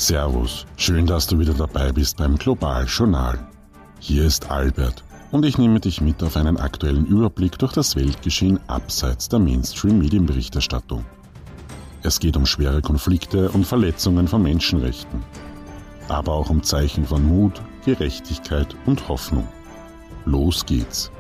Servus, schön, dass du wieder dabei bist beim Global Journal. Hier ist Albert und ich nehme dich mit auf einen aktuellen Überblick durch das Weltgeschehen abseits der Mainstream-Medienberichterstattung. Es geht um schwere Konflikte und Verletzungen von Menschenrechten, aber auch um Zeichen von Mut, Gerechtigkeit und Hoffnung. Los geht's!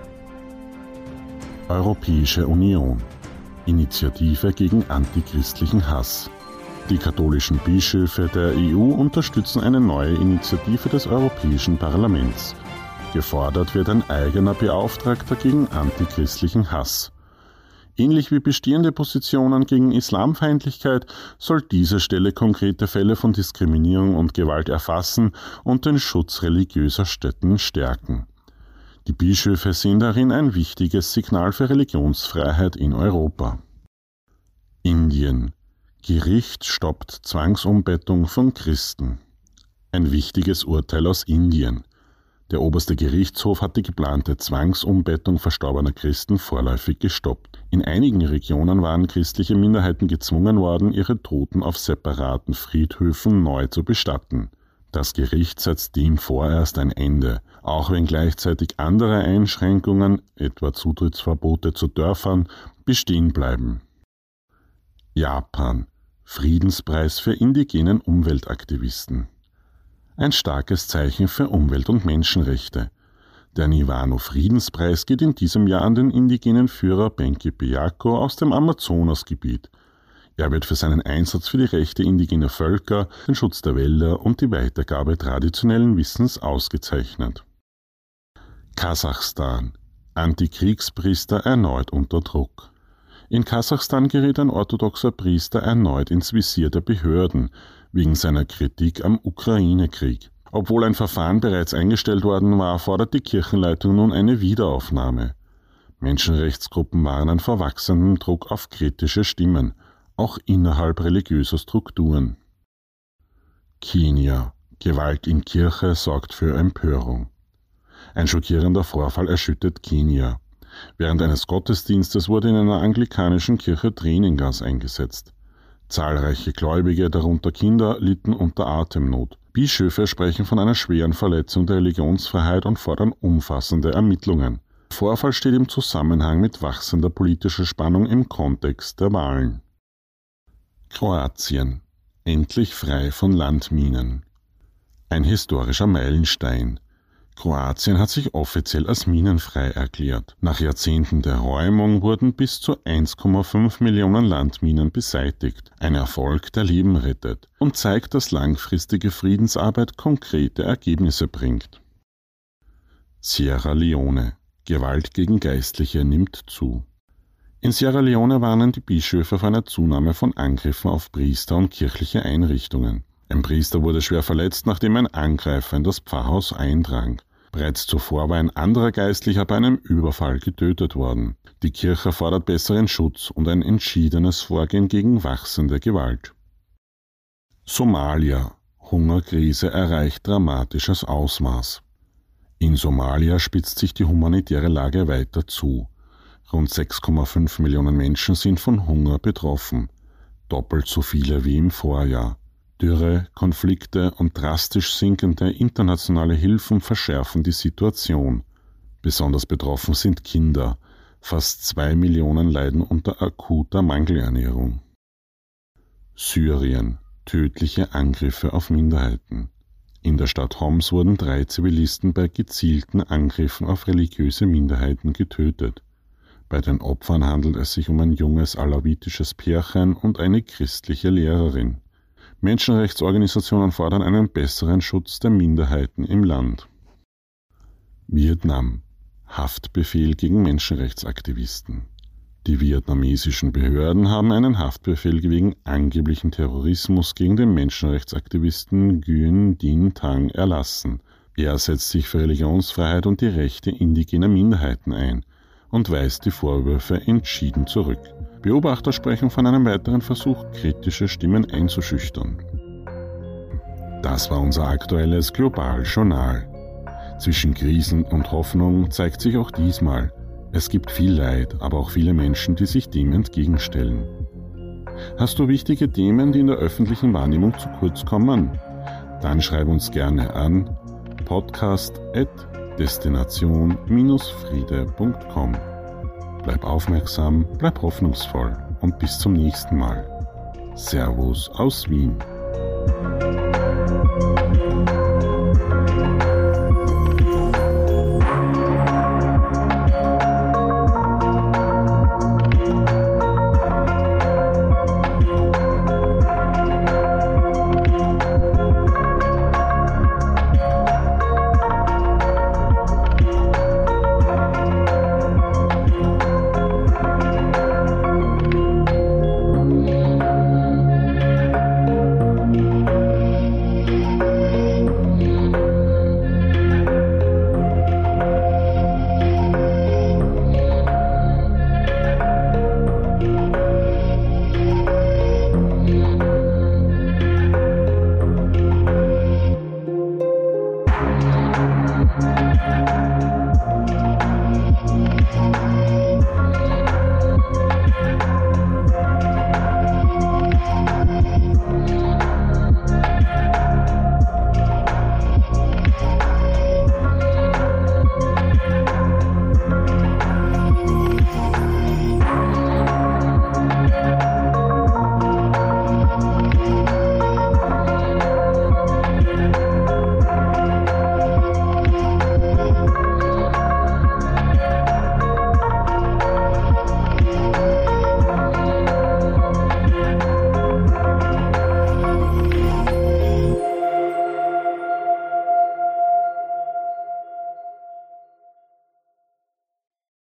Europäische Union – Initiative gegen antichristlichen Hass. Die katholischen Bischöfe der EU unterstützen eine neue Initiative des Europäischen Parlaments. Gefordert wird ein eigener Beauftragter gegen antichristlichen Hass. Ähnlich wie bestehende Positionen gegen Islamfeindlichkeit soll diese Stelle konkrete Fälle von Diskriminierung und Gewalt erfassen und den Schutz religiöser Stätten stärken. Die Bischöfe sehen darin ein wichtiges Signal für Religionsfreiheit in Europa. Indien. Gericht stoppt Zwangsumbettung von Christen. Ein wichtiges Urteil aus Indien. Der oberste Gerichtshof hat die geplante Zwangsumbettung verstorbener Christen vorläufig gestoppt. In einigen Regionen waren christliche Minderheiten gezwungen worden, ihre Toten auf separaten Friedhöfen neu zu bestatten. Das Gericht setzt dem vorerst ein Ende, auch wenn gleichzeitig andere Einschränkungen, etwa Zutrittsverbote zu Dörfern, bestehen bleiben. Japan. Friedenspreis für indigenen Umweltaktivisten. Ein starkes Zeichen für Umwelt- und Menschenrechte. Der Niwano-Friedenspreis geht in diesem Jahr an den indigenen Führer Benki Biyako aus dem Amazonasgebiet. Er wird für seinen Einsatz für die Rechte indigener Völker, den Schutz der Wälder und die Weitergabe traditionellen Wissens ausgezeichnet. Kasachstan. Antikriegspriester erneut unter Druck. In Kasachstan gerät ein orthodoxer Priester erneut ins Visier der Behörden wegen seiner Kritik am Ukraine-Krieg. Obwohl ein Verfahren bereits eingestellt worden war, fordert die Kirchenleitung nun eine Wiederaufnahme. Menschenrechtsgruppen warnen vor wachsendem Druck auf kritische Stimmen, auch innerhalb religiöser Strukturen. Kenia. Gewalt in Kirche sorgt für Empörung. Ein schockierender Vorfall erschüttert Kenia. Während eines Gottesdienstes wurde in einer anglikanischen Kirche Tränengas eingesetzt. Zahlreiche Gläubige, darunter Kinder, litten unter Atemnot. Bischöfe sprechen von einer schweren Verletzung der Religionsfreiheit und fordern umfassende Ermittlungen. Der Vorfall steht im Zusammenhang mit wachsender politischer Spannung im Kontext der Wahlen. Kroatien. Endlich frei von Landminen. Ein historischer Meilenstein. Kroatien hat sich offiziell als minenfrei erklärt. Nach Jahrzehnten der Räumung wurden bis zu 1,5 Millionen Landminen beseitigt. Ein Erfolg, der Leben rettet und zeigt, dass langfristige Friedensarbeit konkrete Ergebnisse bringt. Sierra Leone. Gewalt gegen Geistliche nimmt zu. In Sierra Leone warnen die Bischöfe vor einer Zunahme von Angriffen auf Priester und kirchliche Einrichtungen. Ein Priester wurde schwer verletzt, nachdem ein Angreifer in das Pfarrhaus eindrang. Bereits zuvor war ein anderer Geistlicher bei einem Überfall getötet worden. Die Kirche fordert besseren Schutz und ein entschiedenes Vorgehen gegen wachsende Gewalt. Somalia. Hungerkrise erreicht dramatisches Ausmaß. In Somalia spitzt sich die humanitäre Lage weiter zu. Rund 6,5 Millionen Menschen sind von Hunger betroffen. Doppelt so viele wie im Vorjahr. Dürre, Konflikte und drastisch sinkende internationale Hilfen verschärfen die Situation. Besonders betroffen sind Kinder. Fast 2 Millionen leiden unter akuter Mangelernährung. Syrien. Tödliche Angriffe auf Minderheiten. In der Stadt Homs wurden 3 Zivilisten bei gezielten Angriffen auf religiöse Minderheiten getötet. Bei den Opfern handelt es sich um ein junges alawitisches Pärchen und eine christliche Lehrerin. Menschenrechtsorganisationen fordern einen besseren Schutz der Minderheiten im Land. Vietnam. Haftbefehl gegen Menschenrechtsaktivisten. Die vietnamesischen Behörden haben einen Haftbefehl wegen angeblichen Terrorismus gegen den Menschenrechtsaktivisten Nguyen Dinh Thanh erlassen. Er setzt sich für Religionsfreiheit und die Rechte indigener Minderheiten ein und weist die Vorwürfe entschieden zurück. Beobachter sprechen von einem weiteren Versuch, kritische Stimmen einzuschüchtern. Das war unser aktuelles Global Journal. Zwischen Krisen und Hoffnung zeigt sich auch diesmal, es gibt viel Leid, aber auch viele Menschen, die sich dem entgegenstellen. Hast du wichtige Themen, die in der öffentlichen Wahrnehmung zu kurz kommen? Dann schreib uns gerne an podcast@destination-friede.com. Bleib aufmerksam, bleib hoffnungsvoll und bis zum nächsten Mal. Servus aus Wien.